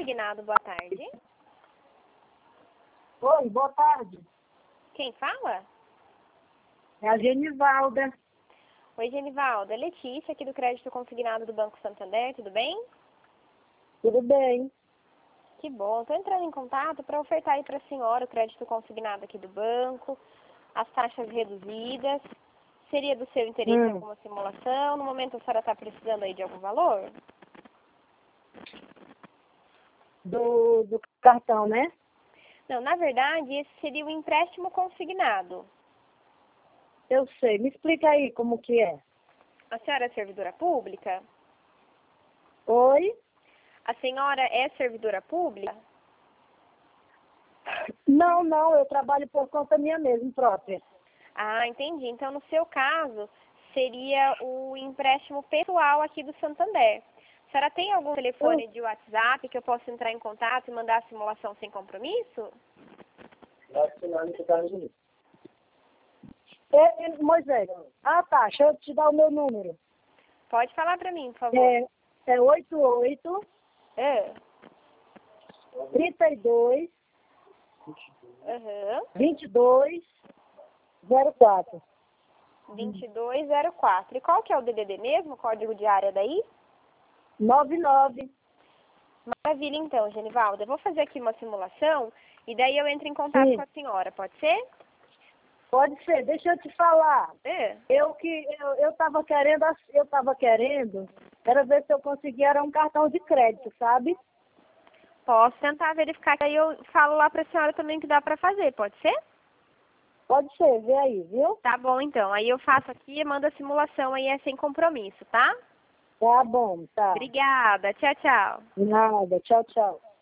Consignado, boa tarde. Oi, boa tarde. Quem fala? É a Genivalda. Oi, Genivalda. É Letícia, aqui do Crédito Consignado do Banco Santander, tudo bem? Tudo bem? Que bom. Estou entrando em contato para ofertar aí para a senhora o crédito consignado aqui do banco, as taxas reduzidas. Seria do seu interesse alguma simulação? No momento a senhora está precisando aí de algum valor? Do cartão, né? Não, na verdade, esse seria o empréstimo consignado. Eu sei. Me explica aí como que é. A senhora é servidora pública? Oi? A senhora é servidora pública? Não, eu trabalho por conta minha mesmo, própria. Ah, entendi. Então, no seu caso, seria o empréstimo pessoal aqui do Santander. A senhora tem algum telefone de WhatsApp que eu possa entrar em contato e mandar a simulação sem compromisso? Moisés, tá, deixa eu te dar o meu número. Pode falar para mim, por favor. É 88 32 22 04. 2204. E qual que é o DDD mesmo, o código de área daí? 99. Maravilha, então, Genivalda. Eu vou fazer aqui uma simulação e daí eu entro em contato com a senhora, pode ser? Pode ser, deixa eu te falar. Eu tava querendo, era ver se eu conseguia era um cartão de crédito, sabe? Posso tentar verificar, que aí eu falo lá pra senhora também que dá pra fazer, pode ser? Pode ser, vê aí, viu? Tá bom, então. Aí eu faço aqui e mando a simulação aí, é sem compromisso, tá? Tá bom, tá. Obrigada. Tchau, tchau. Nada, tchau, tchau.